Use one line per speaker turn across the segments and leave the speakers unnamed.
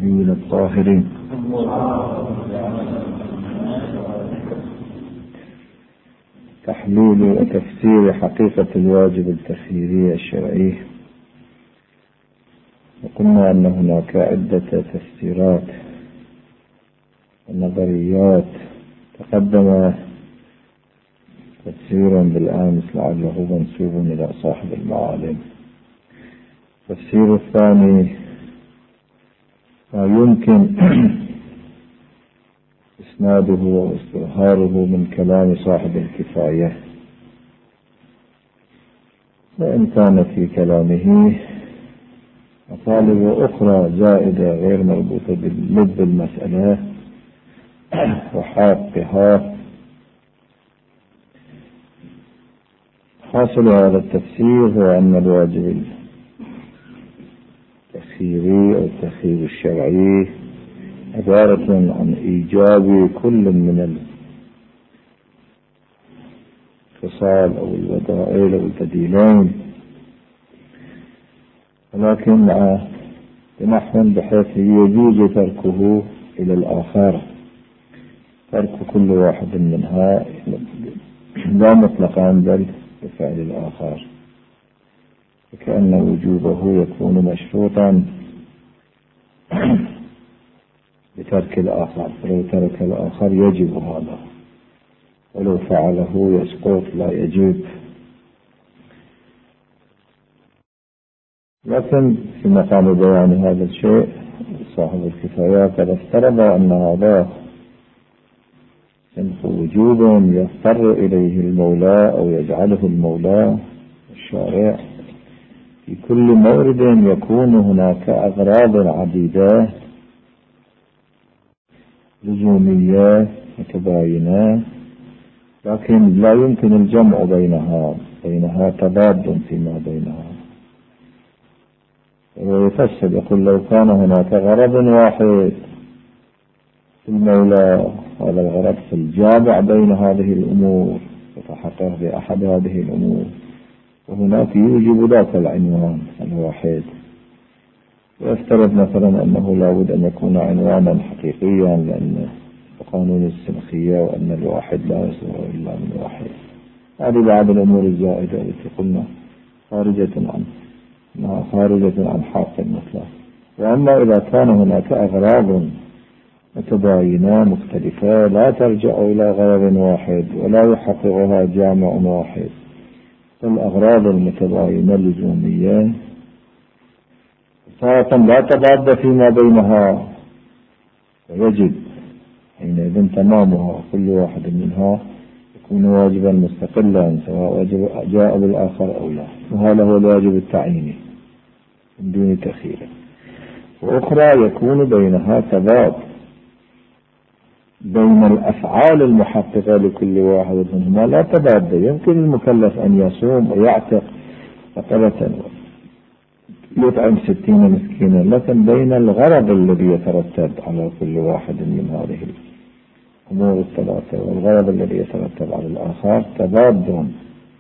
الطيبين الطاهرين. تحليل وتفسير حقيقة الواجب التخييري الشرعي. وقلنا أن هناك عدة تفسيرات ونظريات تقدم تفسير بالأمس لعله منسوب إلى صاحب المعالم. التفسير الثاني ما يمكن إسناده واستظهاره من كلام صاحب الكفاية، وإن كان في كلامه مطالب أخرى زائدة غير مربوطة بلب المسألة وحقها. حاصل هذا التفسير هو أن الواجب التخييري أو التخيير الشرعي عبارة عن إيجاب كل من الخصال أو البدائل أو البديلين، ولكن بنحو بحيث يجوز تركه إلى الآخر، ترك كل واحد منها لا مطلقا بل بفعل الآخر، وكأن وجوبه يكون مشروطا بترك الآخر، فلو ترك الآخر يجب هذا، ولو فعله يسقط لا يجب. لكن في مقام بيان هذا الشيء صاحب الكفاية قد افترض أن هذا صنف وجوب يضطر إليه المولى أو يجعله المولى الشارع في كل مورد يكون هناك أغراض عديدة لزومية متباينة، لكن لا يمكن الجمع بينها تضاد فيما بينها. ويفسر يقول لو كان هناك غرض واحد في المولى، هذا الغرض في الجامع بين هذه الأمور يتحقق بأحد هذه الأمور، وهناك يوجب ذاك العنوان الواحد. ويفترض مثلا أنه لا بد أن يكون عنوانا حقيقيا لأن قانون السنخية وأن الواحد لا يصدر إلا من واحد. هذه بعض الأمور الزائدة التي قلنا خارجة عن حق المطلق. وأما إذا كان هناك أغراض متباينة مختلفة لا ترجع إلى غرض واحد ولا يحققها جامع واحد، فالأغراض المتباينة اللزومية ساعة لا تضاد فيما بينها، ويجب حينئذ تمامها، كل واحد منها يكون واجبا مستقلا سواء جاء بالآخر أو لا، وهذا هو الواجب التعييني من دون تخيير. وأخرى يكون بينها تضاد بين الأفعال المحققة لكل واحد منهما لا تضاد. يمكن المكلف أن يصوم ويعتق رقبة يطعم 60 مسكينا، لكن بين الغرض الذي يترتب على كل واحد من هذه الأمور الثلاثة والغرض الذي يترتب على الآخر تضاد،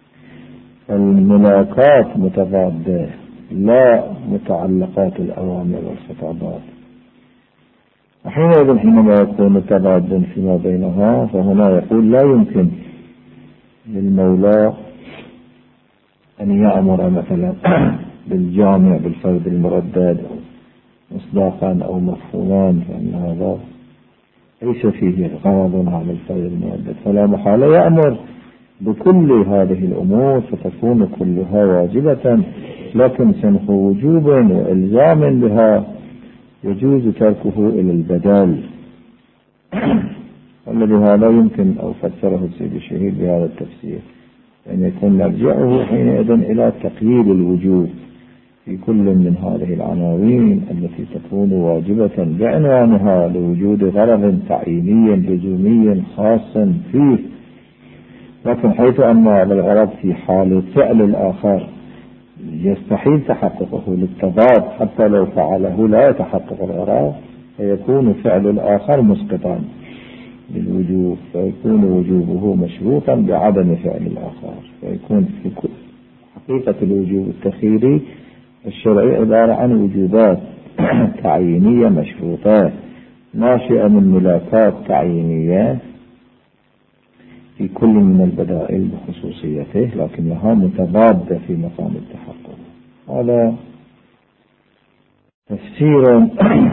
الملاكات متضادة لا متعلقات الأوامر والخطابات. وحينئذ حينما يكون تضاد فيما بينها فهنا يقول لا يمكن للمولى أن يأمر مثلا بالجامع بالفرد المردد مصداقا أو مفهوما، فإن هذا ليس فيه غرض على الفرد المردد، فلا محال يأمر بكل هذه الأمور فتكون كلها واجبة، لكن سنخ وجوب وإلزام بها يجوز تركه إلى البدال. والذي هذا يمكن أو فسره السيد الشهيد بهذا التفسير أن يكون مرجعه حينئذ إلى تقييد الوجوب في كل من هذه العناوين التي تكون واجبة بعنوانها لوجود غرض تعييني لزومي خاص فيه، لكن حيث أن هذا الغرض في حال فعل الآخر يستحيل تحققه للتضاد، حتى لو فعله لا يتحقق الغرض، فيكون فعل الآخر مسقطا بالوجوب، فيكون وجوبه مشروطا بعدم فعل الآخر، فيكون في كل حقيقة الوجوب التخييري الشرعي عبارة عن وجوبات تعيينية مشروطة ناشئة من ملاكات تعيينية في كل من البدائل بخصوصيته، لكنها متضادة في مقام التحقق. هذا تفسير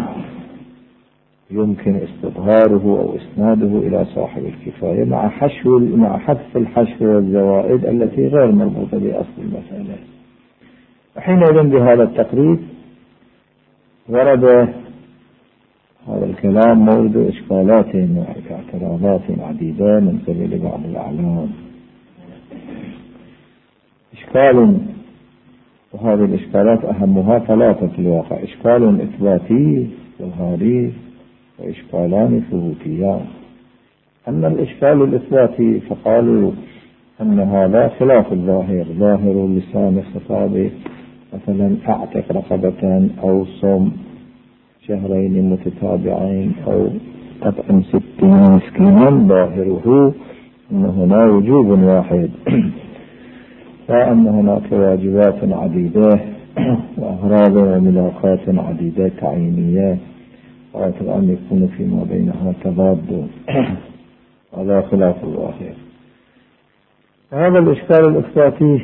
يمكن استظهاره أو إسناده إلى صاحب الكفاية مع حذف الحشو والزوائد التي غير مربوطة بأصل المسألة. وحينئذ بهذا التقريب ورد هذا الكلام مورد إشكالات واعتراضات عديدة من قبل بعض الأعلام. إشكال، وهذه الإشكالات أهمها ثلاثة في الواقع: إشكال إثباتي ظاهري وإشكالان ثبوتيان. أما الإشكال الإثباتي فقالوا أن هذا خلاف الظاهر. ظاهر لسان الخطاب مثلا أعتق رقبة أو صم شهرين متتابعين أو أطعم 60 مسكينا، ظاهره أن هنا وجوب واحد، وأن هناك واجبات عديدة وأغراض وملاقات عديدة تعيينية، وأتى أن يكون فيما بينها تضاد. هذا خلاف الظاهر. هذا الإشكال الإثباتي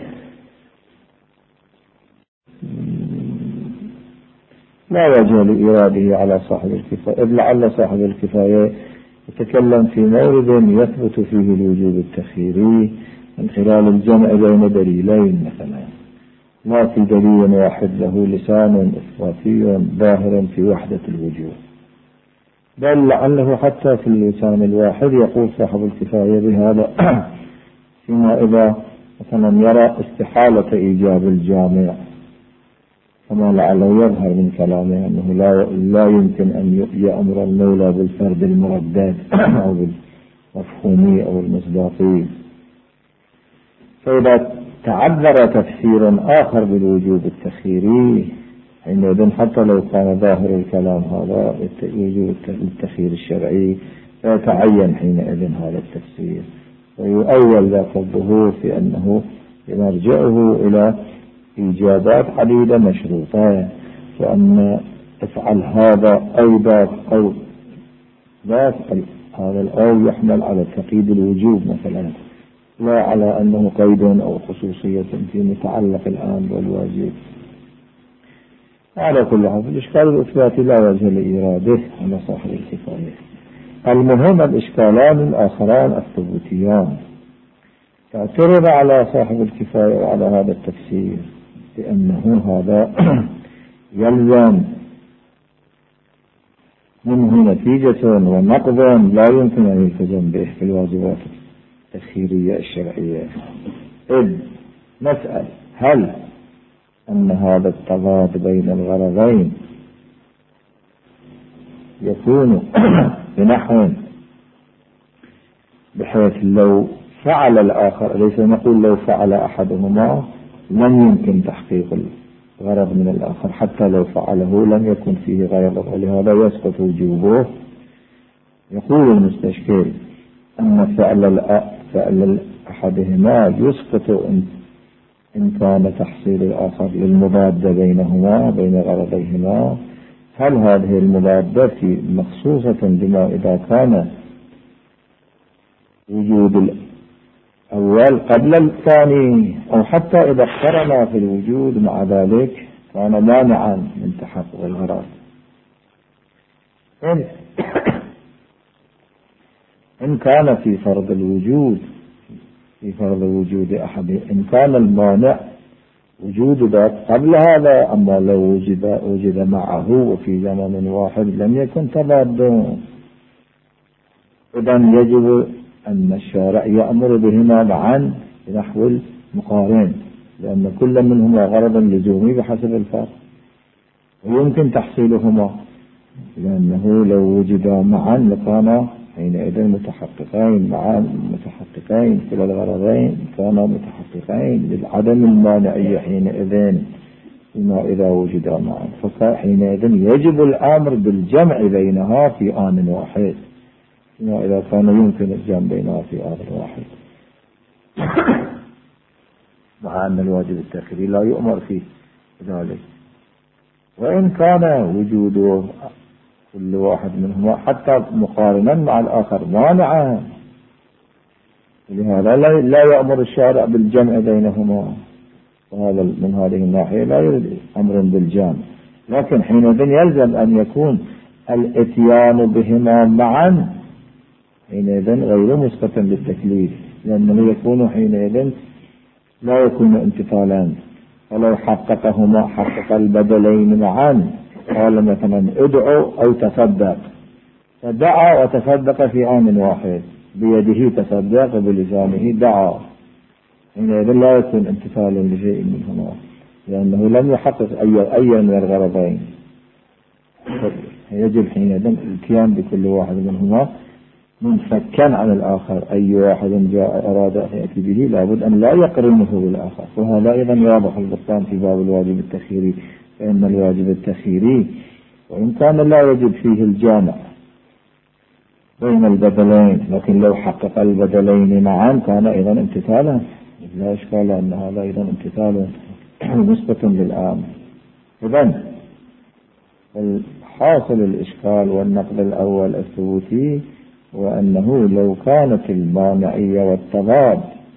لا وجه لإراده على صاحب الكفاية، إذ لعل صاحب الكفاية يتكلم في مورد يثبت فيه الوجوب التخييري من خلال الجمع بين دليلين مثلا، ما في دليل واحد له لسان إثباتي ظاهر في وحدة الوجوب، بل لعله حتى في اللسان الواحد يقول صاحب الكفاية بهذا فيما إذا مثلا يرى استحالة إيجاب الجامع، كما لعله يظهر من كلامه أنه لا يمكن أن يأمر المولى بالفرد المردد أو بالمفهومي أو المصداقي. فإذا تعذر تفسير آخر بالوجوب التخييري حينئذ حتى لو كان ظاهر الكلام هذا وجوب التخيير الشرعي فيتعين حينئذ هذا التفسير، ويؤول ذاك الظهور في أنه يرجعه إلى إيجابات عديدة مشروطة، وأن افعل هذا أو ذاك أو ذاك، هذا الأو يحمل على تقييد الوجوب مثلا، لا على أنه قيد أو خصوصية في متعلق الآن والواجب. على كل حال الإشكال الإثباتي لا وجه لإراده على صاحب الكفاية. المهم الإشكالان الآخران الثبوتيان. فاعترض على صاحب الكفاية وعلى هذا التفسير بأنه هذا يلزم منه نتيجة ونقض لا يمكن أن يلتزم به في الواجبات التخييرية الشرعية. إذ نسأل هل أن هذا التضاد بين الغرضين يكون بنحو بحيث لو فعل الآخر، ليس نقول لو فعل أحدهما لم يمكن تحقيق الغرض من الآخر، حتى لو فعله لم يكن فيه غرض ولهذا يسقط وجوبه. يقول المستشكل أن فعل أحدهما يسقط إن كان تحصيل الآخر للمضادة بينهما بين غرضيهما. هل هذه المضادة مخصوصة بما إذا كان وجود الأول قبل الثاني، أو حتى إذا اقترنا في الوجود مع ذلك كان مانعا من تحقق الغرض؟ إن كان في فرض الوجود أحد، إن كان المانع وجود ذات قبل هذا، أما لو وجد معه وفي زمن واحد لم يكن تضاد، إذن يجب أن الشارع يأمر بهما معا بنحو المقارن، لأن كل منهما غرض لزومي بحسب الفرق، ويمكن تحصيلهما، لأنه لو وجدا معا لكان حينئذ متحققين معا، متحققين كلا الغرضين كانا متحققين للعدم المانعية حينئذ بما إذا وجدا معا، فحينئذ يجب الأمر بالجمع بينها في آن واحد بما إذا كان يمكن الجمع بينها في آن واحد، مع أن الواجب التأخيري لا يؤمر فيه ذلك. وإن كان وجود كل واحد منهما حتى مقارنا مع الآخر مانعا، لهذا لا يأمر الشارع بالجمع بينهما، وهذا من هذه الناحية لا يريد أمر بالجمع. لكن حينئذ يلزم أن يكون الاتيان بهما معا حينئذ غير مسقط للتكليف، لأنه يكون حينئذ لا يكون امتثالا. ولو حققهما حقق البدلين معا، قال مثلا ادعو أو تصدق، فدعا وتصدق في آن واحد، بيده تصدق وبلسانه دعا، حينئذ لا يكون امتثالا لشيء منهما، لأنه لم يحقق أي من الغرضين. يجب حينئذ الاتيان بكل واحد منهما منفكا عن الآخر. أي واحد جاء أراد أن يأتي به لابد أن لا يقرنه بالآخر، وهذا أيضا واضح البطلان في باب الواجب التخييري، فإن الواجب التخييري وإن كان لا يجب فيه الجامع بين البدلين، لكن لو حقق البدلين معا كان أيضا امتثالا، لا إشكال أن هذا أيضا امتثال نسبة للآن. إذن حاصل الإشكال والنقد الأول الثبوتي وأنه لو كانت المانعية والتضاد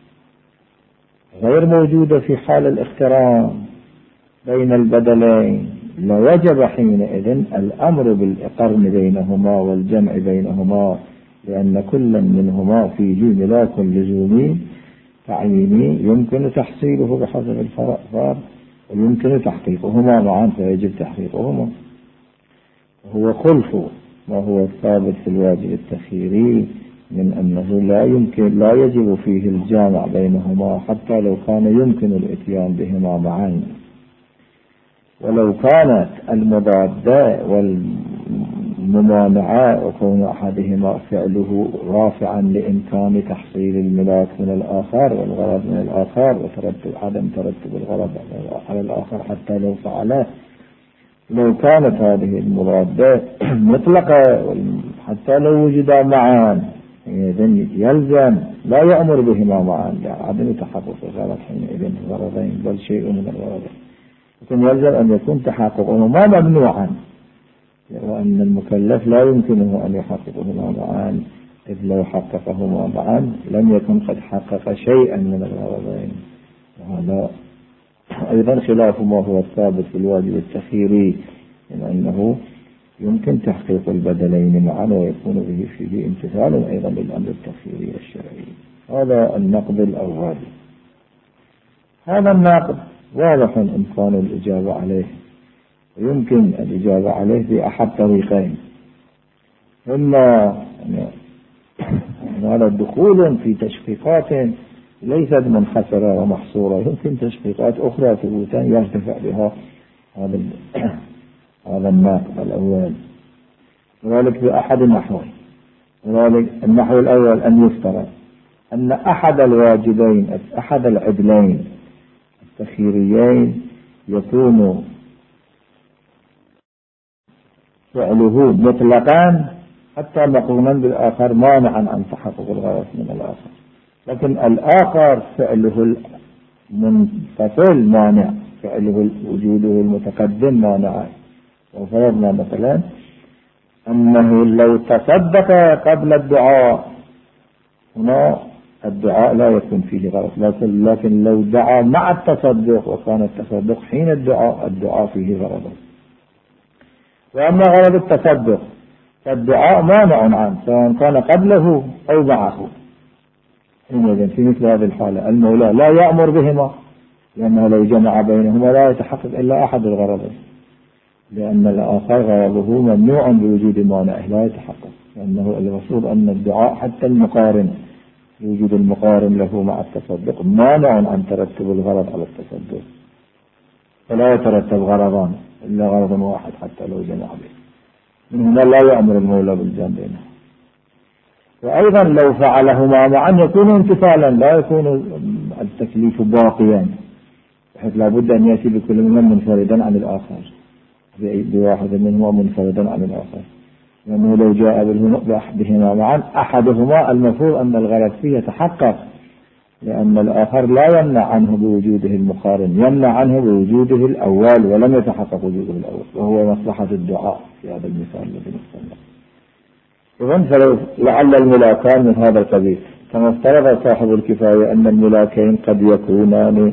غير موجودة في حال الاقتران بين البدلين لوجب حينئذ الأمر بالقرن بينهما والجمع بينهما، لأن كل منهما فيه ملاك لزومي تعييني يمكن تحصيله بحسب الفرق ويمكن تحقيقهما معا، فيجب تحقيقهما. هو خلف ما هو الثابت في الواجب التخييري من أنه لا يجب فيه الجامع بينهما حتى لو كان يمكن الاتيان بهما معا. ولو كانت المضادة والممانعة وكون أحدهما فعله رافعا لإمكان تحصيل الملاك من الآخر والغرض من الآخر وترتب عدم ترتب الغرض على الآخر حتى لو فعله، لو كانت هذه المضادة مطلقة حتى لو وجدا معا إذن يلزم لا يأمر بهما معا لعدم تحقق الغرض حينئذ الغرضين بل شيء من الغرضين، لكن يلزم أن يكون تحققهما ممنوعا، وأن المكلف لا يمكنه أن يحققهما معا، إذ لو حققهما معا لم يكن قد حقق شيئا من الغرضين. وهذا أيضا خلاف ما هو الثابت في الواجب التخييري من أنه يمكن تحقيق البدلين معا ويكون به فيه امتثال أيضا للأمر التخييري الشرعي. هذا النقد الأول. هذا النقد واضح إمكان الإجابة عليه، ويمكن الإجابة عليه بأحد طريقين: إما هذا الدخول في تشقيقات ليست منحصرة ومحصورة، يمكن تشقيقات أخرى ثبوتا يرتفع بها هذا النقد الأول، وذلك بأحد النحوين. وذلك النحو الأول أن يفترض أن أحد الواجبين أحد العدلين التخييريين يكون فعله مطلقا حتى مقرونا بالآخر مانعا عن تحقق الغرض من الآخر، لكن الآخر فعله المنفصل مانع، فعله وجوده المتقدم مانع. وفرضنا مثلا أنه لو تصدق قبل الدعاء، هنا الدعاء لا يكون فيه غرض، لكن لو دعا مع التصدق وكان التصدق حين الدعاء فيه غرض. وأما غرض التصدق فالدعاء مانع عنه سواء كان قبله أو معه. حينئذ في مثل هذه الحالة المولى لا يأمر بهما، لأنه لو جمع بينهما لا يتحقق إلا أحد الغرضين، لأن الآخر غرضه ممنوع بوجود مانع لا يتحقق، لأنه المفروض أن الدعاء حتى المقارن وجود المقارن له مع التصدق مانع عن ترتب الغرض على التصدق، فلا يترتب غرضان إلا غرض واحد حتى لو جمع به. من هنا لا يأمر المولى بالجمع بينهما. وأيضا لو فعلهما معا يكون امتثالا، لا يكون التكليف باقيا، بحيث لا بد أن يأتي بكل منهم منفردا عن الآخر، بواحد منهما منفردا عن الآخر، لأنه لو جاء بأحدهما معا أحدهما المفروض أن الغرض فيه يتحقق، لأن الآخر لا يمنع عنه بوجوده المقارن، يمنع عنه بوجوده الأول ولم يتحقق وجوده الأول، وهو مصلحة الدعاء في هذا المثال الذي نستمع. إذن فلو لعل الملاكان من هذا القبيل، كما افترض صاحب الكفاية أن الملاكين قد يكونان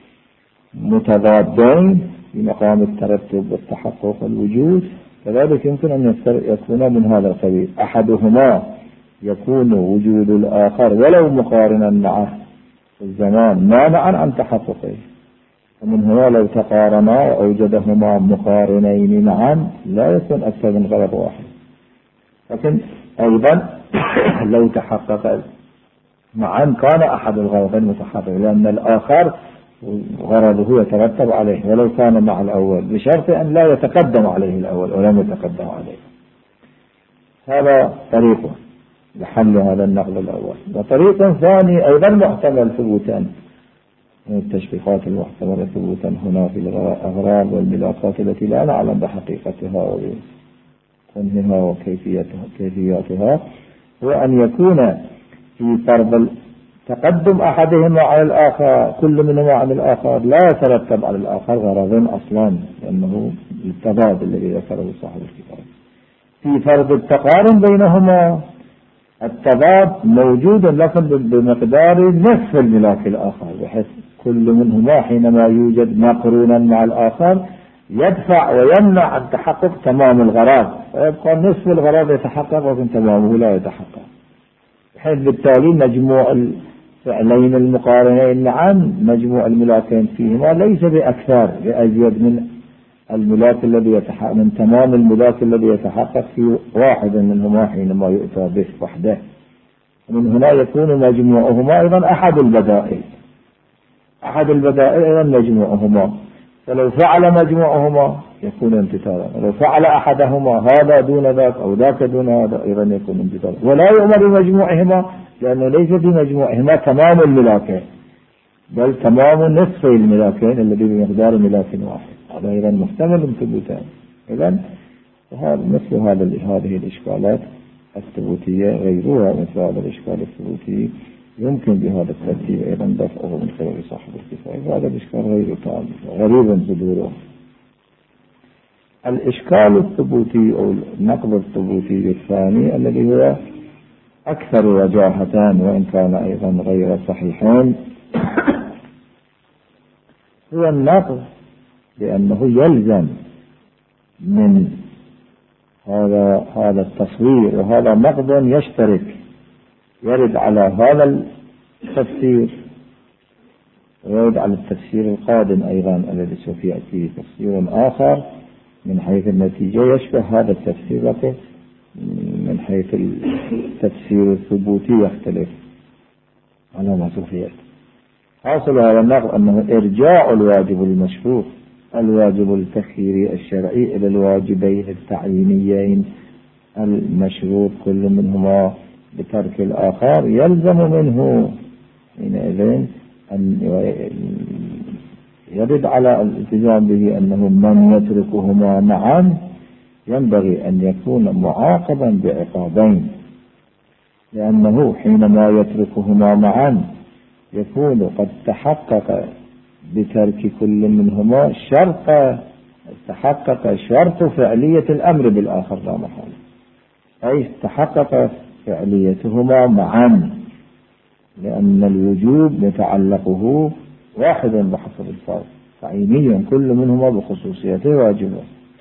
متضادين في مقام الترتب والتحقق والوجود، كذلك يمكن أن يكون من هذا القبيل، أحدهما يكون وجود الآخر ولو مقارنا معه في الزمان مانعا عن تحققه، ومن هنا لو تقارنا وأوجدهما مقارنين معا لا يكون أكثر من غرض واحد. لكن أيضا لو تحقق معا كان أحد الغرضين متحقق، لأن الآخر غرضه يترتب عليه ولو كان مع الأول، بشرط أن لا يتقدم عليه الأول ولم يتقدم عليه. هذا طريقه لحل هذا النقل الأول. وطريق ثاني أيضا محتمل ثبوتا من التشبيهات المحتملة ثبوتا هنا في الأغراض والملاقات التي لا نعلم بحقيقتها وكونها وكيفياتها، هو أن يكون في فرض تقدم أحدهما على الآخر، كل منهما عن الآخر لا يترتب على الآخر غرض أصلا، لأنه التضاد الذي ذكره صاحب الكتاب. في فرض التقارن بينهما التضاد موجود لكن بمقدار نصف الملاك الآخر، بحيث كل منهما حينما يوجد مقرونا مع الآخر يدفع ويمنع عن تحقق تمام الغرض، ويبقى نصف الغرض يتحقق وكن تمامه لا يتحقق، بحيث بالتالي مجموع الفعلين المقارنين معا مجموع الملاكين فيهما ليس بأكثر بأزيد من الملاك الذي يتحقق من تمام الملاك الذي يتحقق في واحد منهما حينما يؤتى به وحده. ومن هنا يكون مجموعهما أيضا أحد البدائل أيضا مجموعهما، فلو فعل مجموعهما يكون امتثالا، ولو فعل أحدهما هذا دون ذاك أو ذاك دون هذا أيضا يكون امتثالا، ولا يؤمر بمجموعهما لأنه ليس في مجموعهما تمام الملاكين بل تمام نصف الملاكين الذي بمقدار ملاك واحد، هذا أيضا محتمل ثبوتان. إذن مثل هذه الإشكالات الثبوتية غيرها مثل هذا الإشكال الثبوتي يمكن بهذا الترتيب أيضا دفعه من قبل صاحب الكفاية، هذا الإشكال غير تام غريب صدوره. الإشكال الثبوتي أو النقض الثبوتي الثاني الذي هو أكثر وجاهتان وإن كان أيضا غير صحيحين هو النقض لأنه يلزم من هذا التصوير، وهذا نقض يشترك يرد على هذا التفسير ويرد على التفسير القادم أيضا الذي سوف يأتي تفسير آخر من حيث النتيجة يشبه هذا التفسير، لكن من حيث التفسير الثبوتي يختلف على ما سوف يأتي. حاصل هذا النقض أنه إرجاع الواجب المشروع الواجب التخييري الشرعي إلى الواجبين التعيينيين المشروط كل منهما بترك الآخر، يلزم منه حينئذ أن يرد على الالتزام به أنه من يتركهما معا ينبغي أن يكون معاقبا بعقابين، لأنه حينما يتركهما معا يكون قد تحقق بترك كل منهما تحقق شرط فعلية الأمر بالآخر لا محالة، أي تحقق فعليتهما معا، لأن الوجوب متعلقه واحد بحسب الفرض تعيينيا كل منهما بخصوصيته واجبه.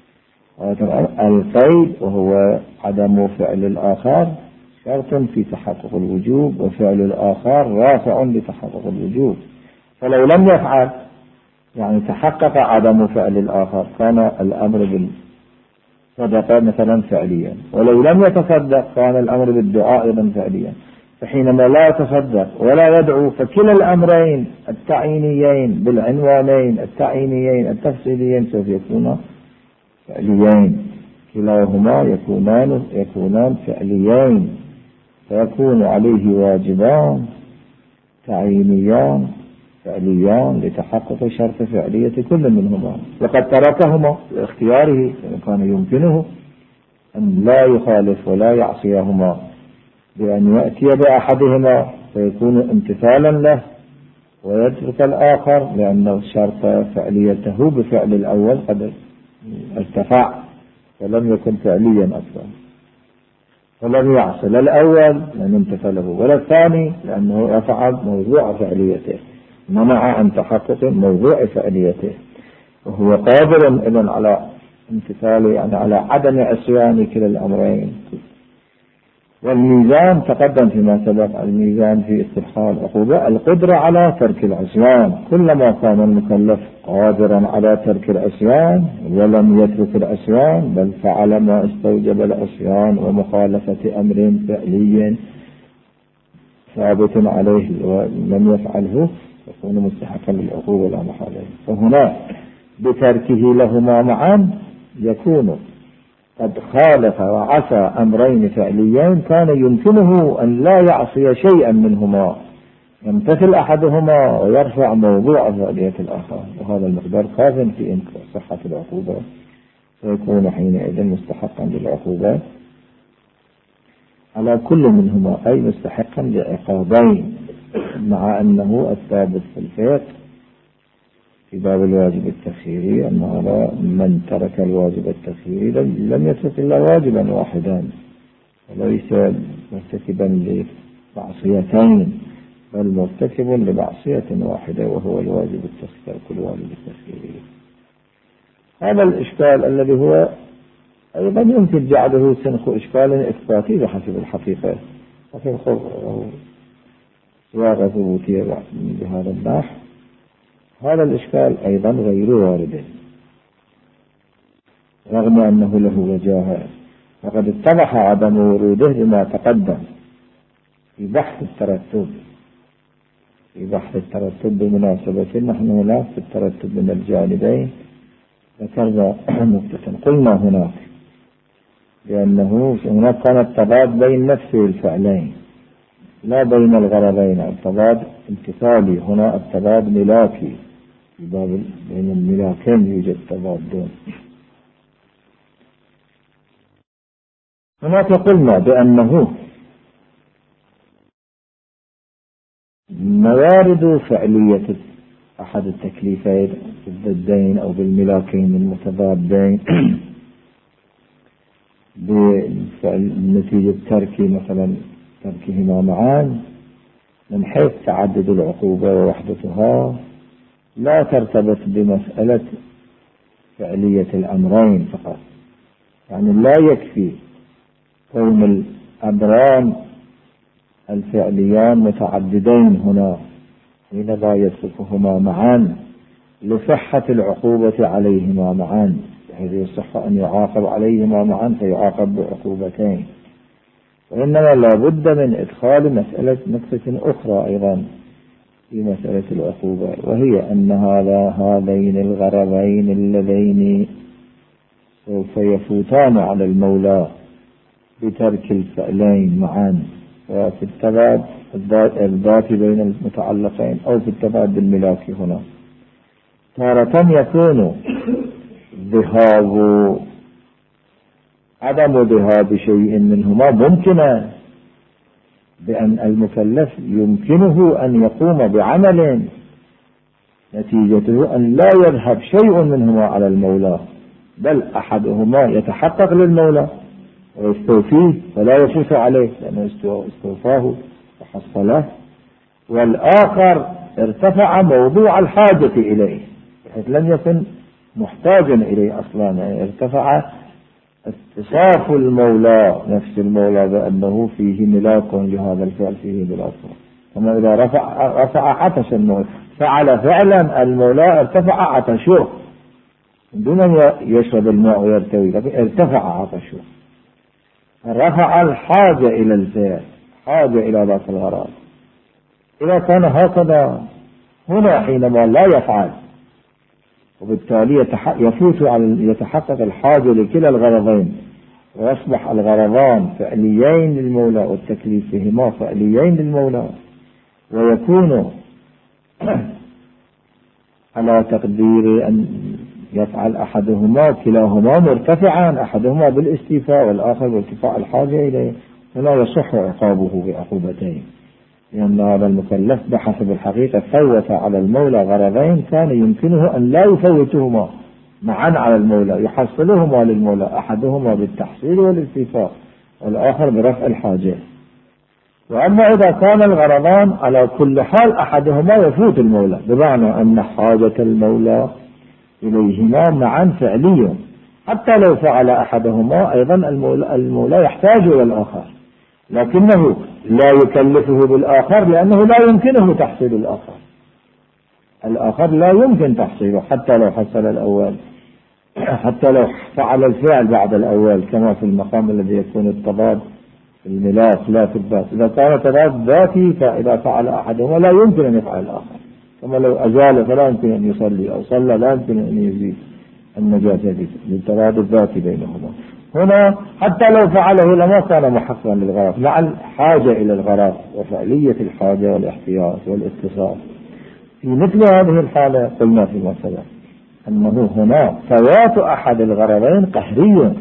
القيد وهو عدم فعل الآخر شرط في تحقق الوجوب، وفعل الآخر رافع لتحقق الوجوب، فلو لم يفعل يعني تحقق عدم فعل الآخر كان الأمر بالصدقة مثلا فعليا، ولو لم يتصدق كان الأمر بالدعاء أيضا فعليا، فحينما لا يتصدق ولا يدعو فكلا الأمرين التعيينيين بالعنوانين التعيينيين التفصيليين سوف يكون فعليين، كلاهما يكونان فعليين، فيكون عليه واجبان تعيينيان فعليان لتحقق شرط فعلية كل منهما، وقد تركهما باختياره كان يمكنه أن لا يخالف ولا يعصيهما بأن يأتي بأحدهما فيكون امتثالا له ويترك الآخر لأنه شرط فعليته بفعل الأول قد ارتفع فلم يكن فعليا أصلا، فلم يحصل الأول لأن انتفى له، ولا الثاني لأنه رفع موضوع فعليته، منع عن تحقق موضوع فعليته، وهو قادر إذن على امتثاله، يعني على عدم عصيان كلا الأمرين. والميزان تقدم فيما سبق، الميزان في استبحال العقوبة القدرة على ترك العصيان، كلما كان المكلف قادرا على ترك العصيان ولم يترك العصيان بل فعل ما استوجب العصيان ومخالفة أمر فعلي ثابت عليه ولم يفعله يكون مستحقا للعقوبة لا محالة. فهنا بتركه لهما معا يكون قد خالف وعصى أمرين فعليين كان يمكنه أن لا يعصي شيئا منهما، يمتثل أحدهما ويرفع موضوع فعلية الآخر، وهذا المقدار كاف في صحة العقوبة، فيكون حينئذ مستحقا للعقوبة على كل منهما، أي مستحقا لعقابين، مع أنه الثابت في الفقه في باب الواجب التخييري أن هذا من ترك الواجب التخييري لم يترك إلا واجبا واحدا، وليس مرتكبا لمعصيتين بل مرتكب لمعصية واحدة وهو الواجب التخييري. هذا الإشكال الذي هو أيضا يمكن جعله سنخ إشكال إثباتي بحسب الحقيقة، وفي صياغة ثبوتية بهذا النحو. هذا الإشكال أيضا غير وارد رغم أنه له وجاهة، وقد اتضح عدم وروده بما تقدم في بحث الترتب بمناسبة نحن هناك في الترتب من الجانبين ذكرنا نقطة، قلنا هناك لأنه هناك كان التضاد بين نفسه الفعلين لا بين الغرضين، التضاد امتثالي، هنا التضاد ملاكي، في باب بين الملاكين يوجد تضاد. هناك قلنا بأنه موارد فعلية أحد التكليفين بالضدين أو بالملاكين المتضادين بنتيجة مثلا تركهما معا من حيث تعدد العقوبة ووحدتها لا ترتبط بمسألة فعلية الأمرين فقط، يعني لا يكفي كون الأمران الفعليان متعددين هنا حين لا يتركهما معا لصحة العقوبة عليهما معا، بحيث يصح أن يعاقب عليهما معا فيعاقب بعقوبتين، وإنما لا بد من إدخال نقطة أخرى أيضا في مسألة العقوبة، وهي أن هذين الغرضين اللذين سوف يفوتان على المولى بترك الفعلين معا، في التباد الذات بين المتعلقين أو في التباد الملاكي، هنا تارة يكون عدم ذهاب شيء منهما ممكنا، بأن المكلف يمكنه أن يقوم بعمل نتيجته أن لا يذهب شيء منهما على المولى، بل أحدهما يتحقق للمولى ويستوفيه فلا يفوت عليه لأنه استوفاه وحصله، والآخر ارتفع موضوع الحاجة إليه بحيث لم يكن محتاجا إليه أصلا، يعني ارتفع اتصاف المولى نفس المولى بأنه فيه ملاك لهذا الفعل، فيه ملاك، كما إذا رفع عطش المولى فعل فعلا المولى ارتفع عطشه دون أن يشرب الماء ويرتوي، لكن ارتفع عطشه، رفع الحاجة إلى الفعل، حاجة إلى ذات الغرض. إذا كان هكذا هنا حينما لا يفعل وبالتالي يتحقق الحاجة لكلا الغرضين، ويصبح الغرضان فعليين للمولى والتكليف فيهما فعليين للمولى، ويكون على تقدير أن يفعل أحدهما كلاهما مرتفعا، أحدهما بالاستيفاء والآخر بارتفاع الحاجة إليه، ولا يصح عقابه بعقوبتين. لأن هذا المكلف بحسب الحقيقة فوت على المولى غرضين كان يمكنه أن لا يفوتهما معا على المولى، يحصلهما للمولى، أحدهما بالتحصيل والاستيفاء والآخر برفع الحاجة. وأما إذا كان الغرضان على كل حال أحدهما يفوت المولى، بمعنى أن حاجة المولى إليهما معا فعليا، حتى لو فعل أحدهما أيضا المولى يحتاج إلى الآخر، لكنه لا يكلفه بالآخر لأنه لا يمكنه تحصيل الآخر. الآخر لا يمكن تحصيله حتى لو حصل الأول، حتى لو فعل الفعل بعد الأول، كما في المقام الذي يكون التضاد في الملاك لا في الذات. إذا كان تضاد ذاتي فإذا فعل أحدهما لا يمكن أن يفعل الآخر، كما لو أزال فلا يمكن أن يصلي، أو صلى لا يمكن أن يزيد النجاسة للتضاد الذاتي بينهما. هنا حتى لو فعله لما كان محققا للغرض، مع الحاجة إلى الغرض وفعلية الحاجة والاحتياط والاتصال. في مثل هذه الحالة قلنا في مسألة أنه هنا فوات أحد الغرضين قهري،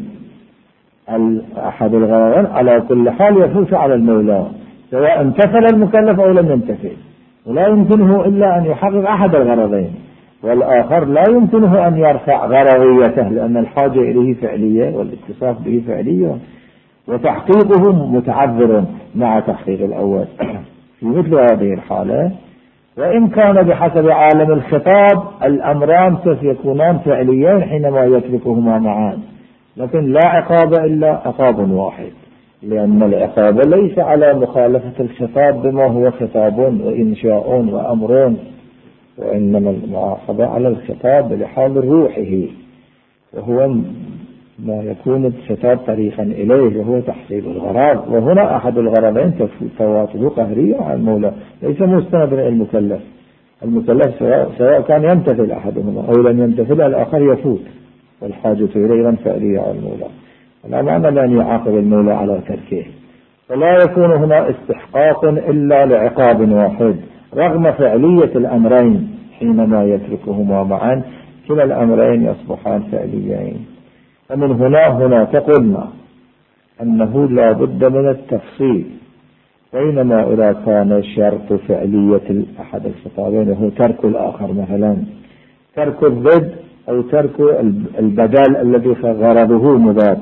أحد الغرضين على كل حال يفوت على المولى سواء امتثل المكلف أو لم يمتثل، ولا يمكنه إلا أن يحقق أحد الغرضين، والآخر لا يمكنه أن يرفع غرضيته لأن الحاجة إليه فعلية والاتصاف به فعلية، وتحقيقه متعذر مع تحقيق الأول. في مثل هذه الحالة وإن كان بحسب عالم الخطاب الأمران يكونان فعليين حينما يتركهما معا، لكن لا عقاب إلا عقاب واحد، لأن العقاب ليس على مخالفة الخطاب بما هو خطاب وإنشاء وأمر، وإنما المعاقبة على الخطاب لحال روحه، وهو ما يكون الخطاب طريقا إليه وهو تحصيل الغرض. وهنا أحد الغرضين فواته قهرية على المولى، ليس مستند المكلف. المكلف سواء كان يمتثل أحدهما أو لم يمتثل الآخر يفوت، والحاجة إليه فعلية على المولى، لا معنى لأن يعاقب المولى على تركه. فلا يكون هنا استحقاق إلا لعقاب واحد رغم فعلية الأمرين حينما يتركهما معا، كلا الأمرين يصبحان فعليين. فمن هنا قلنا أنه لا بد من التفصيل، بينما إذا كان شرط فعلية أحد الخطابين وهو ترك الآخر، مثلا ترك الضد أو ترك البدال الذي غرضه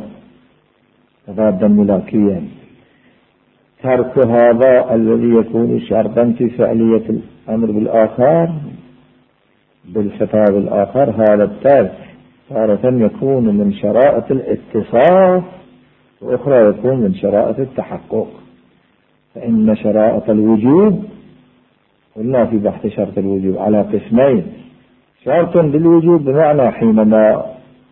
مضادا ملاكيا، ترك هذا الذي يكون شرطا في فعلية الأمر بالآخر بالخطاب الآخر، هذا الترك تارة يكون من شرائط الاتصاف وأخرى يكون من شرائط التحقق. فإن شرائط الوجوب قلنا في بحث شرط الوجوب على قسمين: شرط بالوجوب بمعنى حينما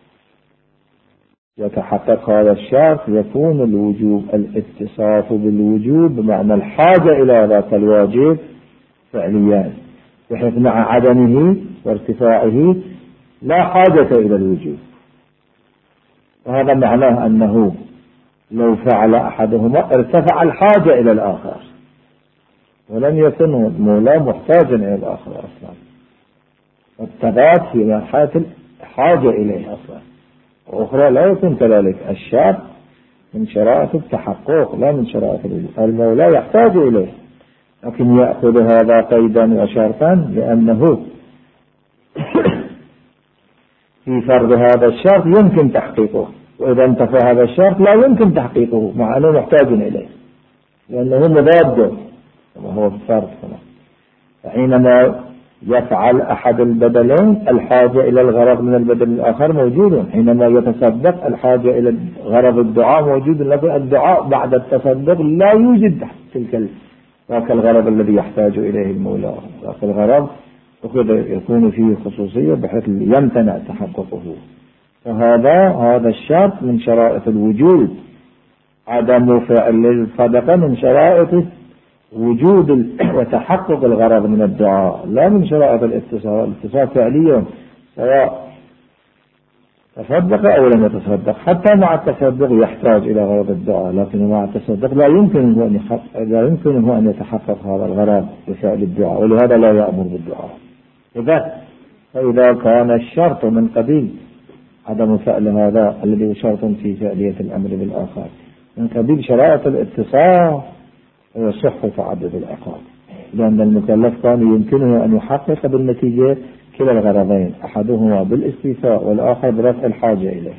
يتحقق هذا الشرط يكون الوجوب الاتصاف بالوجوب بمعنى الحاجة إلى ذاك الواجب فعليا، بحيث مع عدمه وارتفاعه لا حاجة إلى الوجوب. وهذا معناه أنه لو فعل أحدهما ارتفع الحاجة إلى الآخر، ولم يكن مولى محتاجا إلى الآخر أصلا، والتبات في مرحلة الحاجة إليه أصلا. وأخرى لا يكون كذلك، الشرط من شرائط التحقق لا من شرائط الوجوب. المولى يحتاج إليه، لكن يأخذ هذا قيدا وشرطا لأنه في فرض هذا الشرط يمكن تحقيقه، وإذا انتفى هذا الشرط لا يمكن تحقيقه مع أنه محتاج إليه لأنه مضاد كما هو في الفرض. فحينما يفعل أحد البدلين الحاجة إلى الغرض من البدل الآخر موجود، حينما يتصدق الحاجة إلى غرض الدعاء موجود، لكن الدعاء بعد التصدق لا يوجد تلك ذاك الغرض الذي يحتاج إليه المولى. ذاك الغرض يكون فيه خصوصية بحيث يمتنع تحققه. فهذا الشرط من شرائط الوجود. عدم فعل الصدقة من شرائط وجود وتحقق الغرض من الدعاء، لا من شرائط الاتصال. الاتصال فعليا سواء تصدق أو لم يتصدق، حتى مع التصدق يحتاج إلى غرض الدعاء، لكن مع التصدق لا يمكنه أن يتحقق هذا الغرض بفعل الدعاء، ولهذا لا يأمر بالدعاء. فإذا كان الشرط من قبيل عدم فعل هذا الذي شرط في فعلية الأمر بالآخر من قبيل شرائط الاتصال، ويصح تعدد العقاب، لأن المكلف كان يمكنه أن يحقق بالنتيجة كلا الغرضين، أحدهما بالاستيفاء والآخر برفع الحاجة إليه،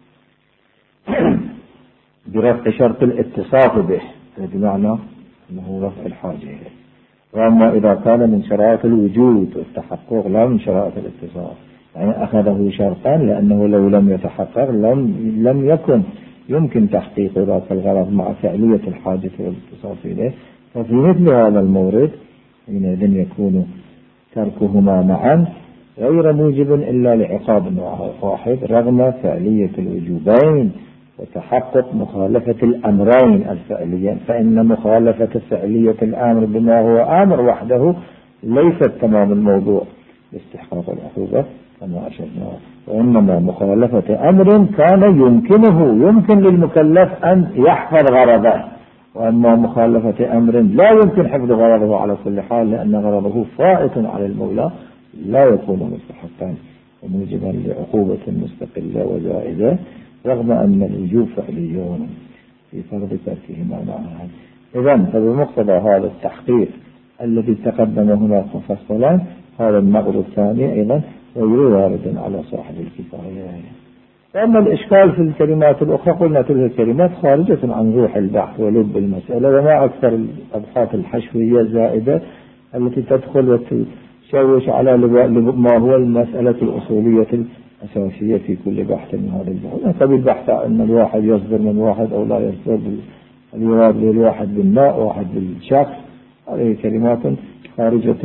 برفع شرط الاتصاف به، بمعنى أنه رفع الحاجة إليه. وأما إذا كان من شرائط الوجود والتحقق لا من شرائط الاتصاف، يعني أخذه شرطا لأنه لو لم يتحقق لم يمكن تحقيق ذاك الغرض مع فعلية الحاجة والاتصاف إليه. ففي مثل هذا المورد حينئذ يكون تركهما معا غير موجب إلا لعقاب واحد رغم فعلية الوجوبين وتحقق مخالفة الأمرين الفعليين، فإن مخالفة فعلية الأمر بما هو أمر وحده ليست تمام الموضوع لاستحقاق العقوبة كما أشرنا، وإنما مخالفة أمر كان يمكن للمكلف أن يحفظ غرضه، وأما مخالفة أمر لا يمكن حفظ غرضه على كل حال لأن غرضه فائت على المولى لا يكون مستحقا وموجبا لعقوبة مستقلة وجائزة، رغم أن الوجوب فعلي في فرض تركهما معها. إذن فبمقتضى هذا التحقيق الذي تقدم هناك مفصلا هذا النقد الثاني أيضا غير وارد على صاحب الكفاية. وأما الإشكال في الكلمات الأخرى قلنا تلك الكلمات خارجة عن روح البحث ولب المسألة، وما أكثر الأبحاث الحشوية الزائدة التي تدخل وتشوش على ما هو المسألة الأصولية الأساسية في كل بحث من هذا البحث. فبالبحث أن الواحد يصدر من واحد أو لا يصدر، اليراد للواحد بالماء واحد بالشخص، هذه كلمات خارجة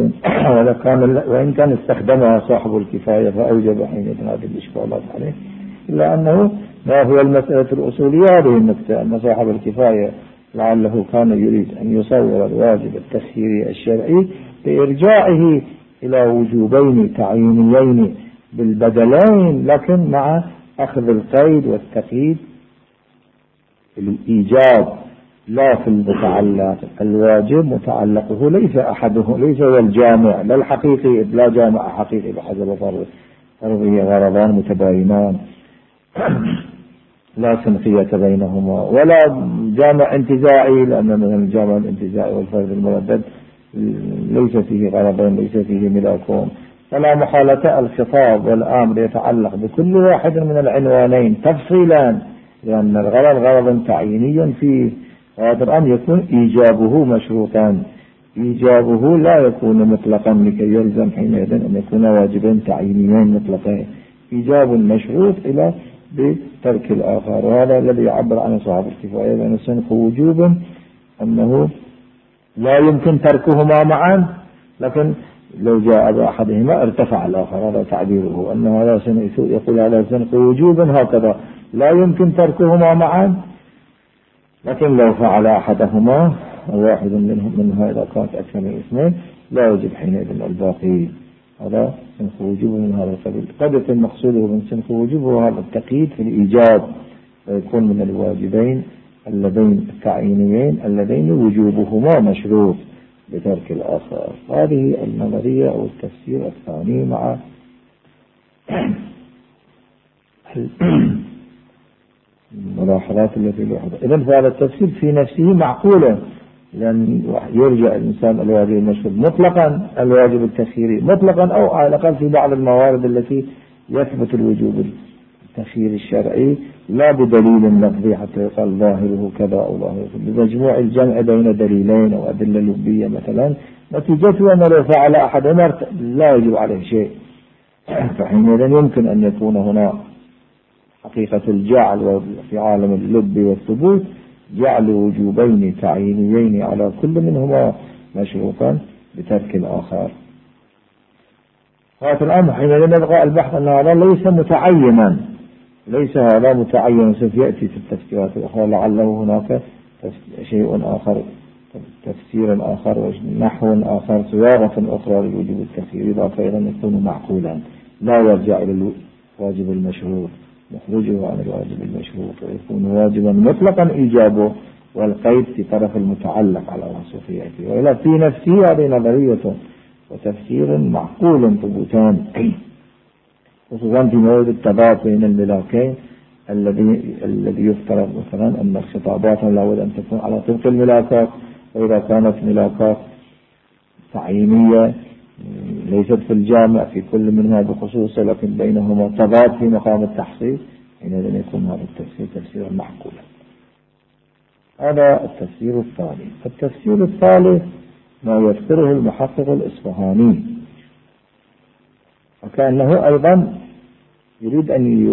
وإن كان استخدمها صاحب الكفاية فأوجب حينئذ هذه الإشكالات عليه، إلا أنه ما هو المسألة الأصولية هذه النقطة أن صاحب الكفاية لعله كان يريد أن يصور الواجب التسخيري الشرعي بإرجاعه إلى وجوبين تعيينيين بالبدلين، لكن مع أخذ القيد والتقييد في الإيجاب لا في المتعلق. الواجب متعلقه ليس هو الجامع لا الحقيقي، لا جامع حقيقي بحسب فرضه غرضان متباينان لا سنخية بينهما، ولا جامع انتزاعي لأن مثلا الجامع الانتزاعي والفرد المردد ليس فيه غرضين ليس فيه ملاكون، فلا محالة الخطاب والأمر يتعلق بكل واحد من العنوانين تفصيلا، لأن الغرض غرض تعييني فيه، وهذا الأمر يكون إيجابه مشروطا، إيجابه لا يكون مطلقا لكي يلزم حينئذ أن يكون واجبا تعيينيين مطلقين، إيجاب مشروط إلى بترك الآخر. وهذا الذي يعبر عن صاحب الكفاية بأن السنق وجوب أنه لا يمكن تركهما معا، لكن لو جاء بأحدهما ارتفع الآخر، هذا تعبيره أن هذا يقول هذا سنق وجوبا هكذا لا يمكن تركهما معا، لكن لو فعل أحدهما واحد منها إذا كانت أكثر من اثنين لا يجب حينئذ الباقي. هذا سنخ وجوب من هذا القبيل. قد يكون مقصوده من سنخ وجوب وهذا التقييد في الإيجاب، ويكون من الواجبين اللذين التعيينيين اللذين وجوبهما مشروط بترك الآخر. هذه النظرية أو التفسير الثاني مع الملاحظات التي لاحظها. إذن فهذا التفسير في نفسه معقولة، لأن يرجع الإنسان الواجب المشروط مطلقا، الواجب التخييري مطلقا، أو على الأقل في بعض الموارد التي يثبت الوجوب التخييري الشرعي لا بدليل لفظي حتى يقال ظاهره كذا أو ظاهره، بمجموع الجمع بين دليلين أو أدلة لبية مثلا نتيجته أن لو فعل أحدهما لا يجب عليه شيء، فحينئذ يمكن أن يكون هنا حقيقة الجعل في عالم اللب والثبوت جعل وجوبين تعيينيين على كل منهما مشروطا بترك الآخر. هذا الأمر حينئذ نبغى البحث أن هذا ليس متعينا، ليس هذا متعين، سوف يأتي في التفسيرات الأخرى لعله هناك شيء آخر تفسير آخر نحو آخر صياغة أخرى للوجوب التخييري، إذا فإذا يكون معقولا لا يرجع إلى الواجب المشروط، يخرجه عن الواجب المشروط ويكون واجبا مطلقا إيجابه والقيد في طرف المتعلق على وصفيته. وإلا في نفسه هذه نظرية وتفسير معقول ثبوتان، خصوصا في مواد التضاد بين الملاكين الذي يفترض مثلا أن الخطابات لا بد أن تكون على طبق الملاكات وإذا كانت ملاكات تعيينية ليست في الجامع في كل منها بخصوصه لكن بينهما تضاد في مقام التحصيل، حينئذ يكون هذا التفسير تفسيرا معقولا. هذا التفسير الثاني. التفسير الثالث ما يذكره المحقق الإصفهاني، وكأنه أيضا يريد أن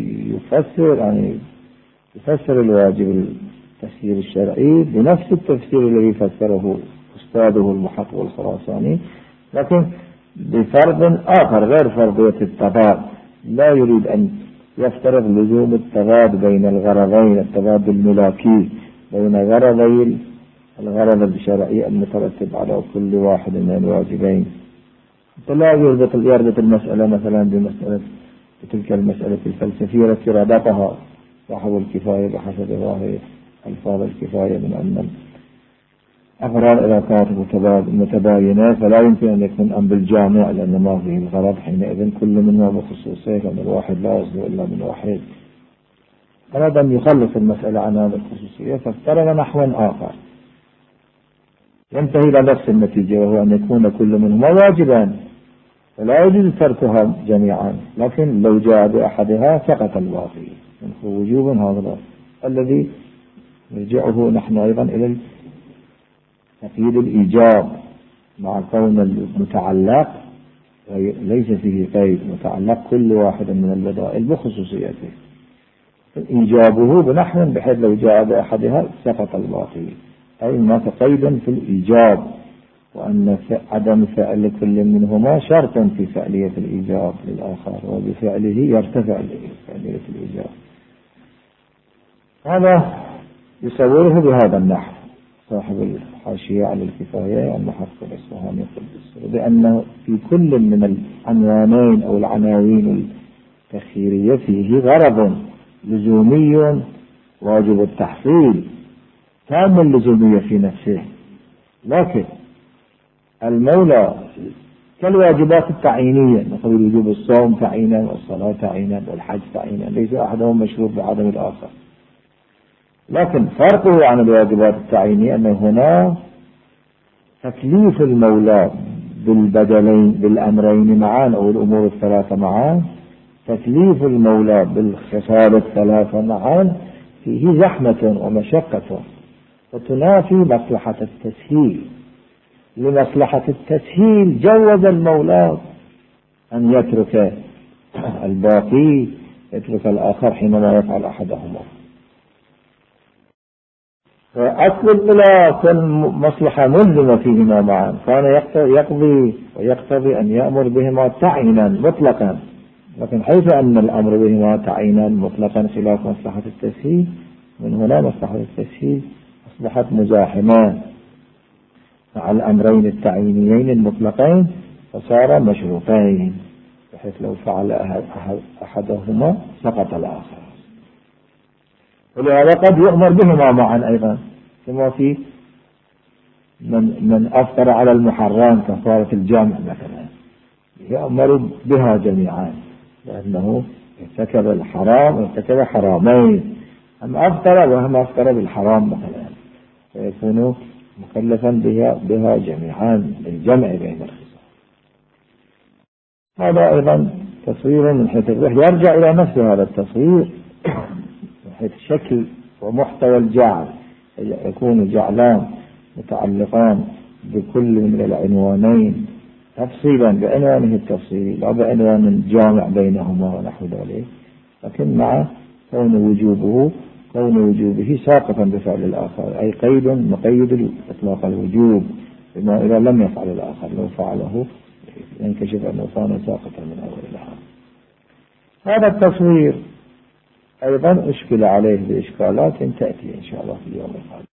يفسر الواجب التفسير الشرعي بنفس التفسير الذي فسره أستاذه المحقق الخراساني، لكن بفرض آخر غير فرضية التضاد. لا يريد أن يفترض لزوم التضاد بين الغرضين، التضاد الملاكي بين غرضي الغرض الشرعي المترتب على كل واحد من الواجبين. فلا يربط المسألة مثلا بمسألة تلك المسألة الفلسفية التي ربطها صاحب الكفاية بحسب ظاهر ألفاظ الكفاية من أن الأغراض إذا كانت متباينة فلا يمكن أن يكون أمر بالجامع، لأن ما فيه الغرض حينئذ كل منها بخصوصيه، لأن الواحد لا يصدر إلا من واحد. أراد أن يخلص المسألة عن هذه الخصوصية فافترض نحوا آخر ينتهي إلى نفس النتيجة، وهو أن يكون كل منهما واجبا فلا يجوز تركها جميعا، لكن لو جاء بأحدها سقط الباقي من وجوب. هذا الذي نرجعه نحن أيضا إلى تقييد الإيجاب، مع كون المتعلق ليس فيه قيد، متعلق كل واحد من البدائل بخصوصيته، إيجابه بنحو بحيث لو جاء بأحدها سقط الباقي، أي ما قيدا في الإيجاب، وأن عدم فعل كل منهما شرط في فعلية الإيجاب للآخر، وبفعله يرتفع فعلية الإيجاب. هذا يصوره بهذا النحو صاحب الحاشية على الكفاية المحقق الإصفهاني القدس، بأنه في كل من العنوانين أو العناوين التخييرية فيه غرض لزومي واجب التحصيل تام اللزومية في نفسه، لكن المولى كالواجبات التعيينية مثل وجوب الصوم تعيينا والصلاة تعيينا والحج تعيينا، ليس أحدهم مشروط بعدم الآخر. لكن فرقه عن الواجبات التعيينية أن هنا تكليف المولى بالبدلين بالأمرين معا أو الأمور الثلاثة معا، تكليف المولى بالخصال الثلاثة معا فيه زحمة ومشقة وتنافي مصلحة التسهيل. لمصلحة التسهيل جوز المولى أن يترك الباقي، يترك الآخر حينما يفعل أحدهما. فأصل الملاك مصلحة ملزمة فيهما معا، كان يقضي ويقتضي أن يأمر بهما تعيينا مطلقا، لكن حيث أن الأمر بهما تعيينا مطلقا خلاف مصلحة التسهيل، من هنا مصلحة التسهيل أصبحت مزاحمة مع الأمرين التعيينيين المطلقين فصار مشروطين، بحيث لو فعل أحدهما سقط الآخر. ولهذا قد يؤمر بهما معا أيضا، كما في من أفطر على المحرم كفارة الجامع مثلا يؤمر بها جميعا، لأنه ارتكب الحرام وارتكب حرامين، أما أفطر وهم أفطر بالحرام مثلا فيكون مكلفا بها جميعا للجمع بين الخصال. هذا أيضا تصوير من حيث الروح يرجع إلى نفس هذا التصوير من حيث شكل ومحتوى الجعل، يكون جعلان متعلقان بكل من العنوانين تفصيلا بعنوانه التفصيلي لا بعنوان جامع بينهما ونحو ذلك، لكن مع كون وجوبه ساقطا بفعل الآخر، أي قيد مقيد إطلاق الوجوب بما إذا لم يفعل الآخر، لو فعله ينكشف أنه كان ساقطا من أول الأمر. هذا التصوير أيضا أشكل عليه بإشكالات تأتي إن شاء الله في اليوم القادم.